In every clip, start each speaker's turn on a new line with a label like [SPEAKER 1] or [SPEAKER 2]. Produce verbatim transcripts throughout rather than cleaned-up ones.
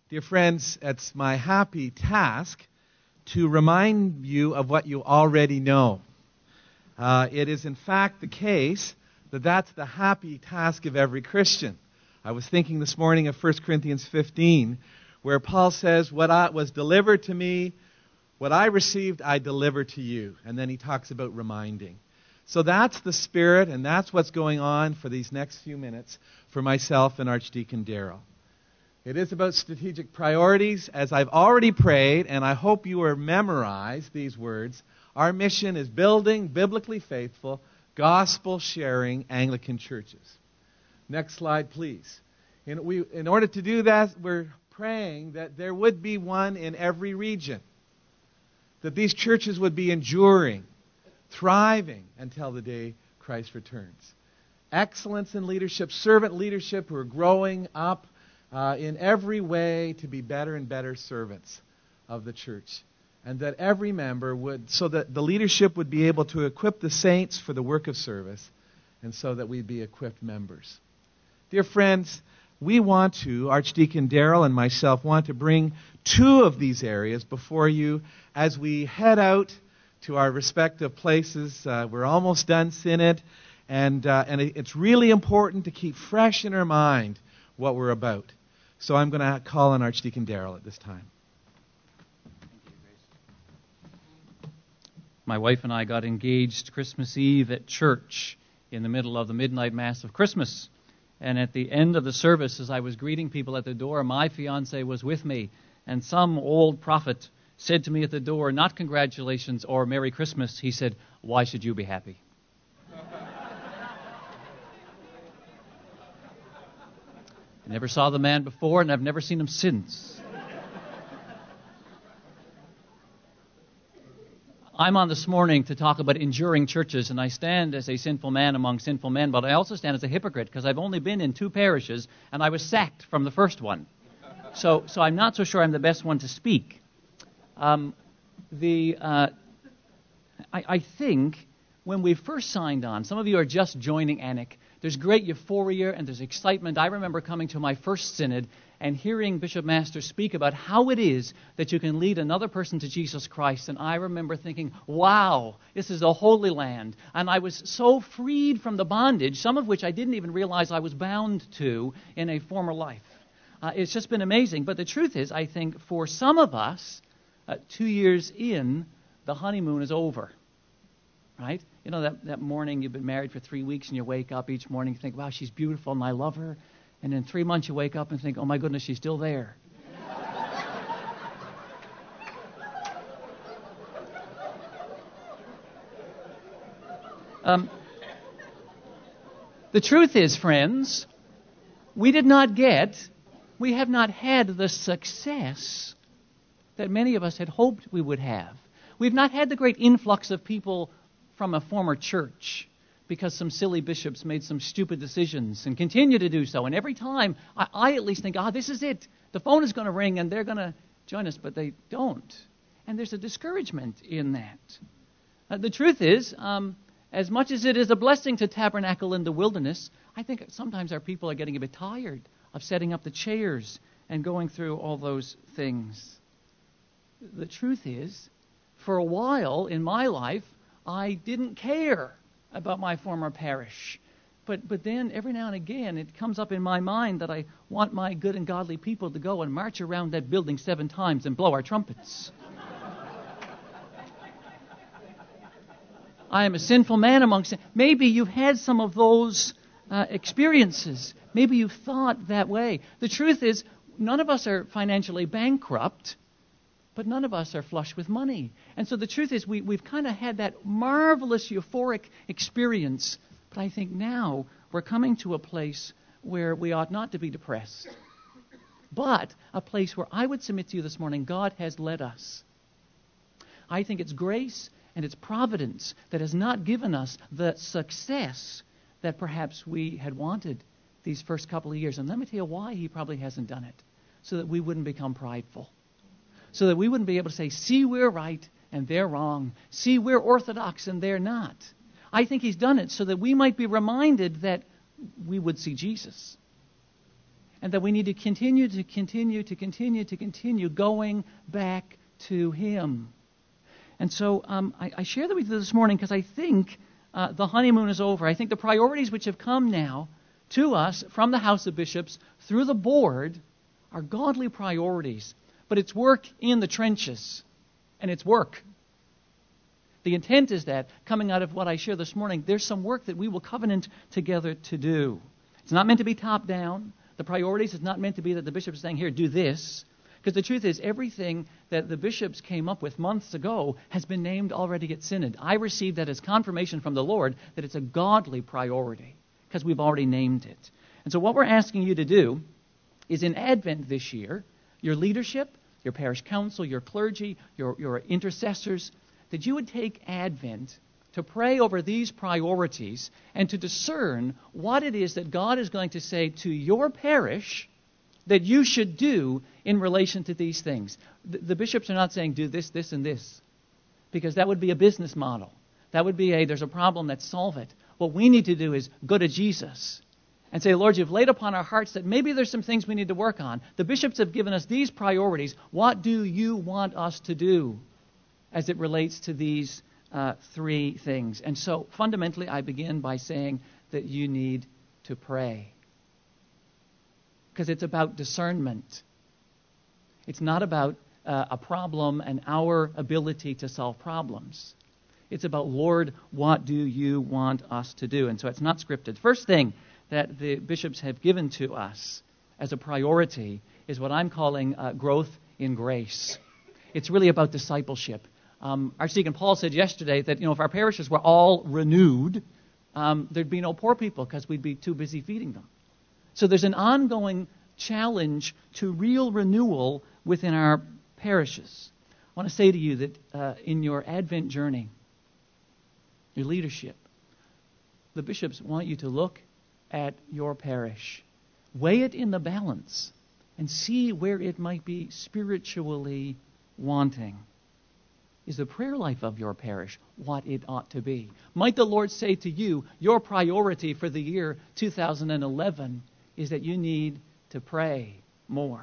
[SPEAKER 1] Dear friends, it's my happy task to remind you of what you already know. Uh, it is in fact the case that that's the happy task of every Christian. I was thinking this morning of First Corinthians fifteen, where Paul says, what I, was delivered to me, what I received, I deliver to you. And then he talks about reminding. So that's the spirit, and that's what's going on for these next few minutes for myself and Archdeacon Darrell. It is about strategic priorities, as I've already prayed, and I hope you will memorize these words. Our mission is building biblically faithful, gospel-sharing Anglican churches. Next slide, please. In, we, in order to do that, we're praying that there would be one in every region, that these churches would be enduring, thriving until the day Christ returns. Excellence in leadership, servant leadership who are growing up uh, in every way to be better and better servants of the church. And that every member would, so that the leadership would be able to equip the saints for the work of service, and so that we'd be equipped members. Dear friends, we want to, Archdeacon Darrell and myself, want to bring two of these areas before you as we head out to our respective places. Uh, we're almost done Synod, and, uh, and it's really important to keep fresh in our mind what we're about. So I'm going to call on Archdeacon Darrell at this time.
[SPEAKER 2] My wife and I got engaged Christmas Eve at church in the middle of the midnight mass of Christmas. And at the end of the service, as I was greeting people at the door, my fiancé was with me. And some old prophet said to me at the door, not congratulations or Merry Christmas. He said, why should you be happy? I never saw the man before, and I've never seen him since. I'm on this morning to talk about enduring churches, and I stand as a sinful man among sinful men, but I also stand as a hypocrite because I've only been in two parishes, and I was sacked from the first one. So, so I'm not so sure I'm the best one to speak. Um, the uh, I, I think when we first signed on, some of you are just joining A N I C, there's great euphoria and there's excitement. I remember coming to my first synod and hearing Bishop Master speak about how it is that you can lead another person to Jesus Christ. And I remember thinking, wow, this is a holy land. And I was so freed from the bondage, some of which I didn't even realize I was bound to in a former life. Uh, it's just been amazing. But the truth is, I think for some of us, uh, two years in, the honeymoon is over. Right? You know, that, that morning you've been married for three weeks and you wake up each morning and think, wow, she's beautiful and I love her. And in three months you wake up and think, oh my goodness, she's still there. um, the truth is, friends, we did not get, we have not had the success that many of us had hoped we would have. We've not had the great influx of people from a former church because some silly bishops made some stupid decisions and continue to do so. And every time, I, I at least think, ah, this is it. The phone is going to ring and they're going to join us, but they don't. And there's a discouragement in that. Uh, the truth is, um, as much as it is a blessing to tabernacle in the wilderness, I think sometimes our people are getting a bit tired of setting up the chairs and going through all those things. The truth is, for a while in my life, I didn't care about my former parish. But but then every now and again it comes up in my mind that I want my good and godly people to go and march around that building seven times and blow our trumpets. I am a sinful man among sin. Maybe you've had some of those uh, experiences. Maybe you've thought that way. The truth is, none of us are financially bankrupt. But none of us are flush with money. And so the truth is we, we've kind of had that marvelous euphoric experience. But I think now we're coming to a place where we ought not to be depressed. But a place where I would submit to you this morning, God has led us. I think it's grace and it's providence that has not given us the success that perhaps we had wanted these first couple of years. And let me tell you why he probably hasn't done it. So that we wouldn't become prideful. So that we wouldn't be able to say, see, we're right and they're wrong. See, we're orthodox and they're not. I think he's done it so that we might be reminded that we would see Jesus. and that we need to continue to continue to continue to continue going back to Him. And so um, I, I share that with you this morning because I think uh, the honeymoon is over. I think the priorities which have come now to us from the House of Bishops through the board are godly priorities. But it's work in the trenches, and it's work. The intent is that, coming out of what I share this morning, there's some work that we will covenant together to do. It's not meant to be top-down. The priorities is not meant to be that the bishops are saying, here, do this. Because the truth is, everything that the bishops came up with months ago has been named already at Synod. I received that as confirmation from the Lord that it's a godly priority, because we've already named it. And so what we're asking you to do is in Advent this year, your leadership, your parish council, your clergy, your, your intercessors, that you would take Advent to pray over these priorities and to discern what it is that God is going to say to your parish that you should do in relation to these things. The, the bishops are not saying do this, this, and this, because that would be a business model. That would be a, there's a problem, let's solve it. What we need to do is go to Jesus and say, Lord, you've laid upon our hearts that maybe there's some things we need to work on. The bishops have given us these priorities. What do you want us to do as it relates to these uh, three things? And so fundamentally, I begin by saying that you need to pray. Because it's about discernment. It's not about uh, a problem and our ability to solve problems. It's about, Lord, what do you want us to do? And so it's not scripted. First thing that the bishops have given to us as a priority is what I'm calling uh, growth in grace. It's really about discipleship. Um, Archdeacon Paul said yesterday that, you know, if our parishes were all renewed, um, there'd be no poor people because we'd be too busy feeding them. So there's an ongoing challenge to real renewal within our parishes. I want to say to you that uh, in your Advent journey, your leadership, the bishops want you to look at your parish, weigh it in the balance, and see where it might be spiritually wanting. Is the prayer life of your parish what it ought to be? Might the Lord say to you, your priority for the year two thousand eleven is that you need to pray more.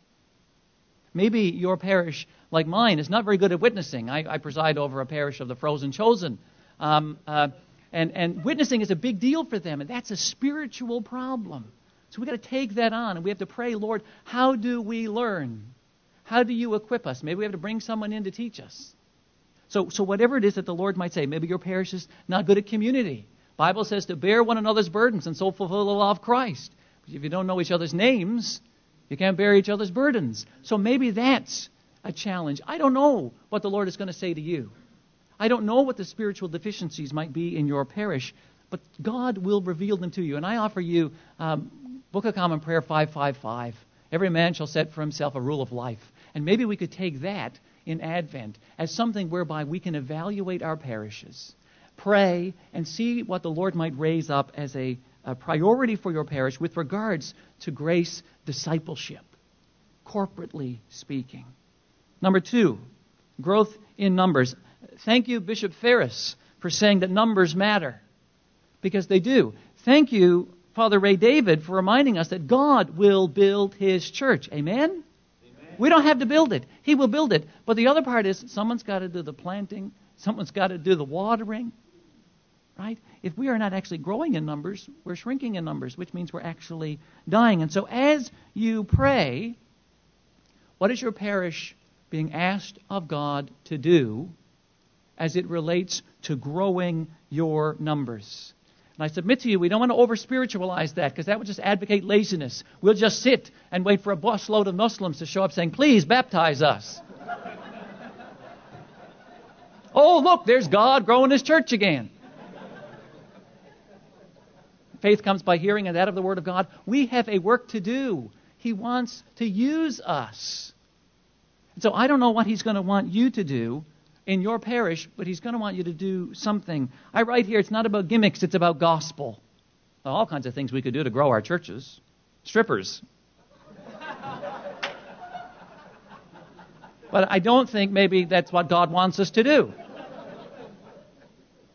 [SPEAKER 2] Maybe your parish, like mine, is not very good at witnessing. I, I preside over a parish of the Frozen Chosen. Um, uh, and, and witnessing is a big deal for them, and that's a spiritual problem. So we've got to take that on, and we have to pray, Lord, how do we learn? How do you equip us? Maybe we have to bring someone in to teach us. So, so whatever it is that the Lord might say, maybe your parish is not good at community. Bible says to bear one another's burdens and so fulfill the law of Christ. If you don't know each other's names, you can't bear each other's burdens. So maybe that's a challenge. I don't know what the Lord is going to say to you. I don't know what the spiritual deficiencies might be in your parish, but God will reveal them to you. And I offer you um, Book of Common Prayer five five five. Every man shall set for himself a rule of life. And maybe we could take that in Advent as something whereby we can evaluate our parishes, pray, and see what the Lord might raise up as a A priority for your parish with regards to grace discipleship, corporately speaking. Number two, growth in numbers. Thank you, Bishop Ferris, for saying that numbers matter, because they do. Thank you, Father Ray David, for reminding us that God will build His church. Amen? Amen? We don't have to build it. He will build it. But the other part is someone's got to do the planting. Someone's got to do the watering. Right? If we are not actually growing in numbers, we're shrinking in numbers, which means we're actually dying. And so as you pray, what is your parish being asked of God to do as it relates to growing your numbers? And I submit to you, we don't want to over-spiritualize that, because that would just advocate laziness. We'll just sit and wait for a busload of Muslims to show up saying, please baptize us. Oh, look, there's God growing His church again. Faith comes by hearing, and that of the Word of God. We have a work to do. He wants to use us. And so I don't know what He's going to want you to do in your parish, but He's going to want you to do something. I write here, it's not about gimmicks, it's about gospel. Well, all kinds of things we could do to grow our churches. Strippers. But I don't think maybe that's what God wants us to do.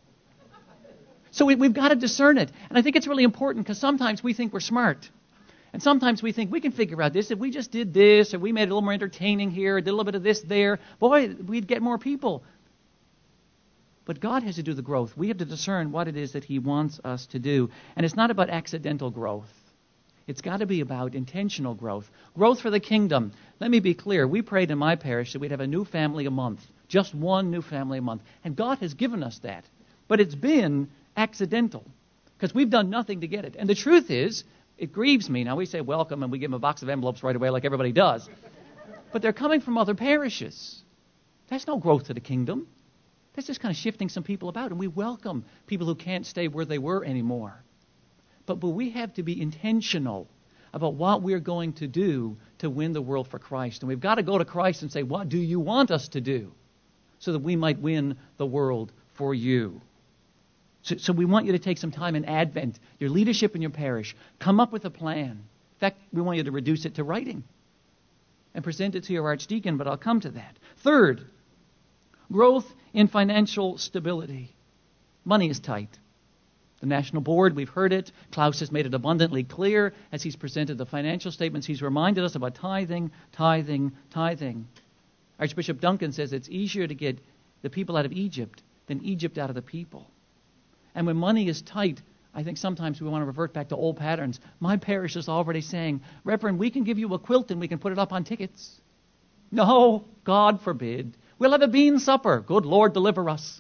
[SPEAKER 2] So we, we've got to discern it. And I think it's really important because sometimes we think we're smart. And sometimes we think we can figure out this. If we just did this, or we made it a little more entertaining here, or did a little bit of this there, boy, we'd get more people. But God has to do the growth. We have to discern what it is that he wants us to do. And it's not about accidental growth. It's got to be about intentional growth. Growth for the kingdom. Let me be clear. We prayed in my parish that we'd have a new family a month. Just one new family a month. And God has given us that. But it's been accidental. Because we've done nothing to get it. And the truth is, it grieves me. Now we say welcome and we give them a box of envelopes right away like everybody does. But they're coming from other parishes. That's no growth to the kingdom. That's just kind of shifting some people about. And we welcome people who can't stay where they were anymore. But, but we have to be intentional about what we're going to do to win the world for Christ. And we've got to go to Christ and say, what do you want us to do? So that we might win the world for you. So, so we want you to take some time in Advent, your leadership in your parish, come up with a plan. In fact, we want you to reduce it to writing and present it to your archdeacon, but I'll come to that. Third, growth in financial stability. Money is tight. The National Board, we've heard it. Klaus has made it abundantly clear as he's presented the financial statements. He's reminded us about tithing, tithing, tithing. Archbishop Duncan says it's easier to get the people out of Egypt than Egypt out of the people. And when money is tight, I think sometimes we want to revert back to old patterns. My parish is already saying, Reverend, we can give you a quilt and we can put it up on tickets. No, God forbid. We'll have a bean supper. Good Lord, deliver us.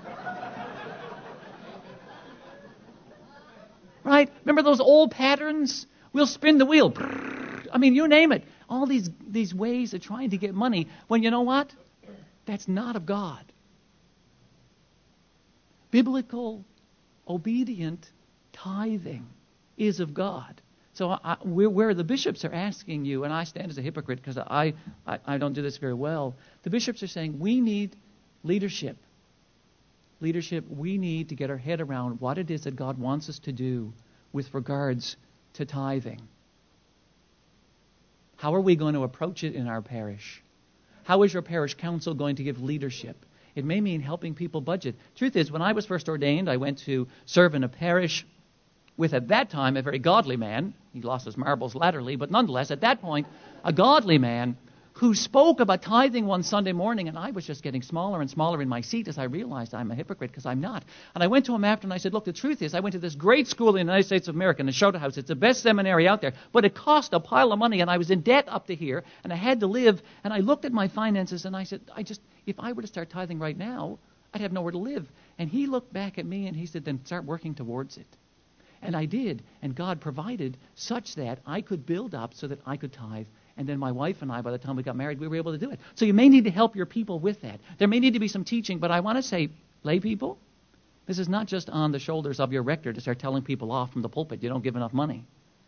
[SPEAKER 2] Right? Remember those old patterns? We'll spin the wheel. I mean, you name it. All these, these ways of trying to get money when you know what? That's not of God. Biblical, obedient tithing is of God. So I, where, where the bishops are asking you, and I stand as a hypocrite because I, I, I don't do this very well, the bishops are saying we need leadership. Leadership, we need to get our head around what it is that God wants us to do with regards to tithing. How are we going to approach it in our parish? How is your parish council going to give leadership? It may mean helping people budget. Truth is, when I was first ordained, I went to serve in a parish with, at that time, a very godly man. He lost his marbles latterly, but nonetheless, at that point, a godly man who spoke about tithing one Sunday morning, and I was just getting smaller and smaller in my seat as I realized I'm a hypocrite because I'm not. And I went to him after and I said, look, the truth is I went to this great school in the United States of America, in the Schroeder House. It's the best seminary out there, but it cost a pile of money, and I was in debt up to here, and I had to live, and I looked at my finances, and I said, I just, if I were to start tithing right now, I'd have nowhere to live. And he looked back at me, and he said, then start working towards it. And I did, and God provided such that I could build up so that I could tithe. And then my wife and I, by the time we got married, we were able to do it. So you may need to help your people with that. There may need to be some teaching, but I want to say, lay people, this is not just on the shoulders of your rector to start telling people off from the pulpit you don't give enough money.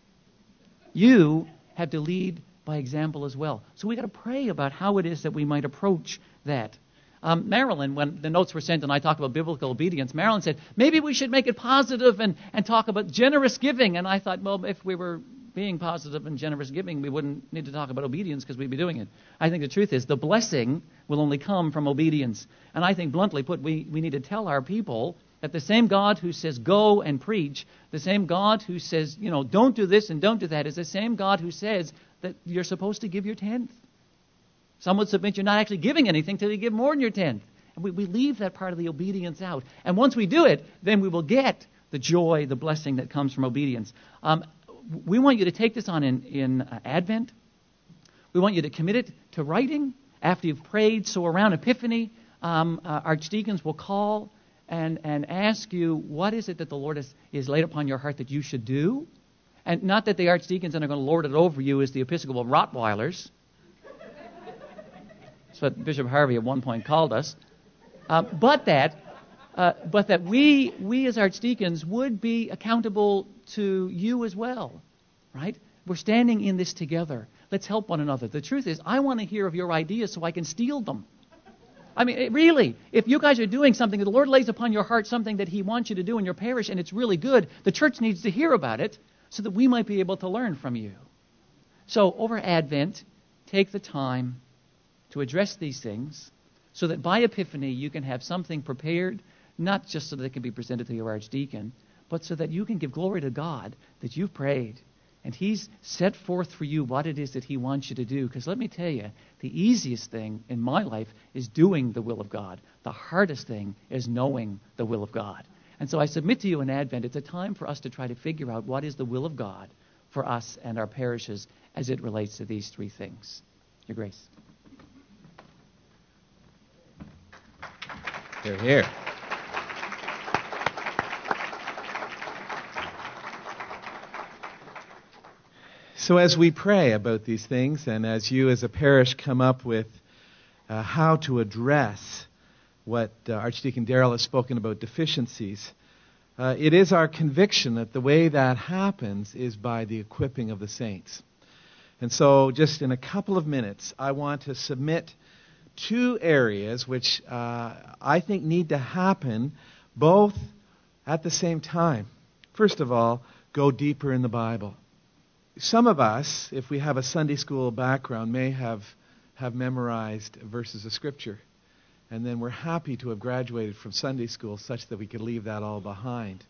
[SPEAKER 2] You have to lead by example as well. So we've got to pray about how it is that we might approach that. Um, Marilyn, when the notes were sent and I talked about biblical obedience, Marilyn said, maybe we should make it positive and, and talk about generous giving. And I thought, well, if we were being positive and generous giving, we wouldn't need to talk about obedience because we'd be doing it. I think the truth is the blessing will only come from obedience. And I think, bluntly put, we, we need to tell our people that the same God who says go and preach, the same God who says, you know, don't do this and don't do that, is the same God who says that you're supposed to give your tenth. Some would submit you're not actually giving anything till you give more than your tenth. And we, we leave that part of the obedience out. And once we do it, then we will get the joy, the blessing that comes from obedience. Um, we want you to take this on in, in uh, Advent. We want you to commit it to writing after you've prayed. So around Epiphany, um, uh, archdeacons will call and, and ask you, what is it that the Lord has, is laid upon your heart that you should do? And not that the archdeacons are going to lord it over you as the Episcopal Rottweilers. That's what Bishop Harvey at one point called us. Uh, but that uh, but that we we as archdeacons would be accountable to you as well, right? We're standing in this together. Let's help one another. The truth is, I want to hear of your ideas so I can steal them. I mean, it, really, if you guys are doing something, the Lord lays upon your heart something that He wants you to do in your parish, and it's really good, the church needs to hear about it so that we might be able to learn from you. So over Advent, take the time to address these things so that by Epiphany you can have something prepared, not just so that it can be presented to your archdeacon, but so that you can give glory to God that you've prayed And he's set forth for you what it is that he wants you to do. Because let me tell you, the easiest thing in my life is doing the will of God. The hardest thing is knowing the will of God. And so I submit to you in Advent, it's a time for us to try to figure out what is the will of God for us and our parishes as it relates to these three things. Your Grace.
[SPEAKER 1] Here, here. So as we pray about these things, and as you as a parish come up with uh, how to address what uh, Archdeacon Darrell has spoken about deficiencies, uh, it is our conviction that the way that happens is by the equipping of the saints. And so just in a couple of minutes, I want to submit two areas which uh, I think need to happen both at the same time. First of all, go deeper in the Bible. Some of us, if we have a Sunday school background, may have, have memorized verses of Scripture. And then we're happy to have graduated from Sunday school such that we could leave that all behind.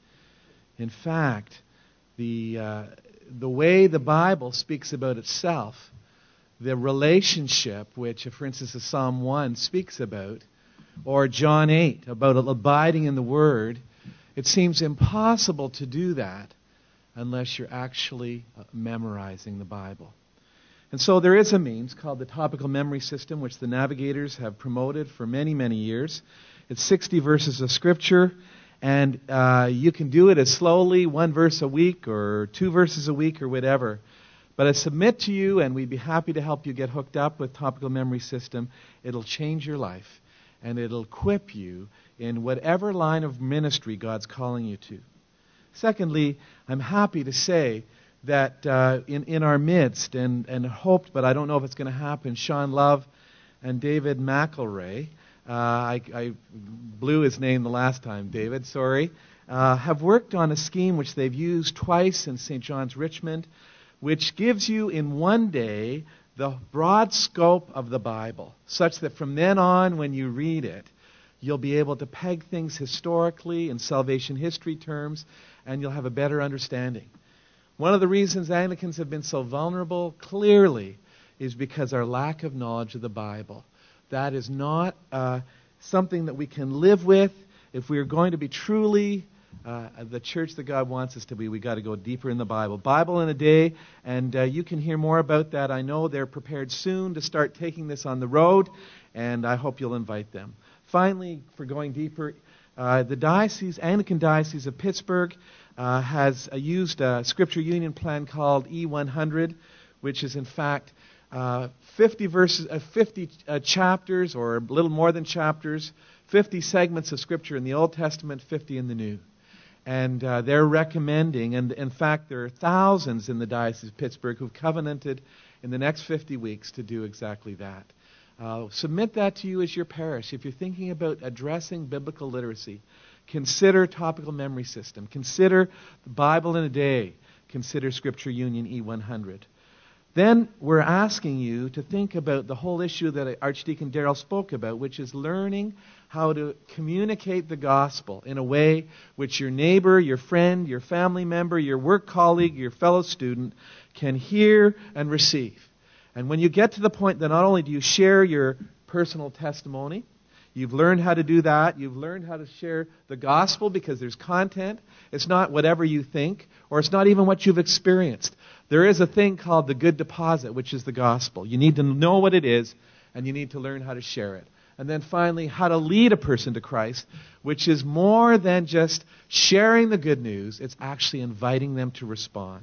[SPEAKER 1] In fact, the, uh, the way the Bible speaks about itself, the relationship which, for instance, the Psalm one speaks about, or John eight, about abiding in the Word, it seems impossible to do that unless you're actually memorizing the Bible. And so there is a means called the Topical Memory System, which the Navigators have promoted for many, many years. It's sixty verses of Scripture, and uh, you can do it as slowly, one verse a week or two verses a week or whatever. But I submit to you, and we'd be happy to help you get hooked up with Topical Memory System. It'll change your life, and it'll equip you in whatever line of ministry God's calling you to. Secondly, I'm happy to say that uh, in, in our midst, and, and hoped, but I don't know if it's going to happen, Sean Love and David McElray, uh, I, I blew his name the last time, David, sorry, uh, have worked on a scheme which they've used twice in Saint John's Richmond, which gives you in one day the broad scope of the Bible, such that from then on, when you read it, you'll be able to peg things historically in salvation history terms, and you'll have a better understanding. One of the reasons Anglicans have been so vulnerable, clearly, is because our lack of knowledge of the Bible. That is not uh, something that we can live with. If we are going to be truly uh, the church that God wants us to be, we've got to go deeper in the Bible. Bible in a Day, and uh, you can hear more about that. I know they're prepared soon to start taking this on the road, and I hope you'll invite them. Finally, for going deeper, uh, the diocese, Anglican Diocese of Pittsburgh, uh, has uh, used a Scripture Union plan called E one hundred, which is in fact uh, fifty verses, uh, fifty uh, chapters, or a little more than chapters, fifty segments of Scripture in the Old Testament, fifty in the New. And uh, they're recommending, and in fact there are thousands in the Diocese of Pittsburgh who've covenanted in the next fifty weeks to do exactly that. Uh, submit that to you as your parish. If you're thinking about addressing biblical literacy, consider Topical Memory System. Consider the Bible in a Day. Consider Scripture Union E one hundred. Then we're asking you to think about the whole issue that Archdeacon Darrell spoke about, which is learning how to communicate the gospel in a way which your neighbor, your friend, your family member, your work colleague, your fellow student can hear and receive. And when you get to the point that not only do you share your personal testimony, you've learned how to do that, you've learned how to share the gospel because there's content. It's not whatever you think, or it's not even what you've experienced. There is a thing called the good deposit, which is the gospel. You need to know what it is, and you need to learn how to share it. And then finally, how to lead a person to Christ, which is more than just sharing the good news. It's actually inviting them to respond.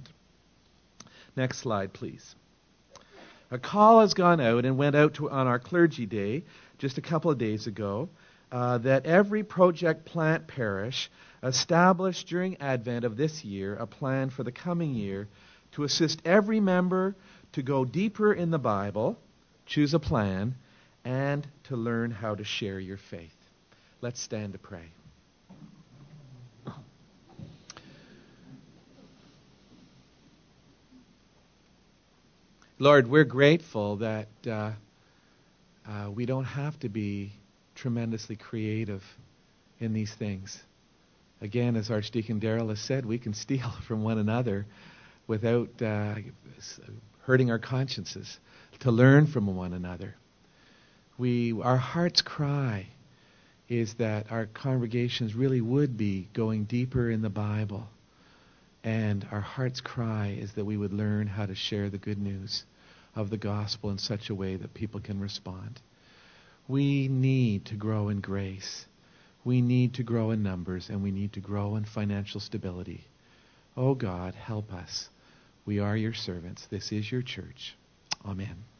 [SPEAKER 1] Next slide, please. A call has gone out and went out to, on our clergy day just a couple of days ago uh, that every Project Plant parish establish during Advent of this year a plan for the coming year to assist every member to go deeper in the Bible, choose a plan, and to learn how to share your faith. Let's stand to pray. Lord, we're grateful that uh, uh, we don't have to be tremendously creative in these things. Again, as Archdeacon Darrell has said, we can steal from one another, without uh, hurting our consciences, to learn from one another. We, our heart's cry is that our congregations really would be going deeper in the Bible. And our heart's cry is that we would learn how to share the good news of the gospel in such a way that people can respond. We need to grow in grace. We need to grow in numbers, and we need to grow in financial stability. Oh God, help us. We are your servants. This is your church. Amen.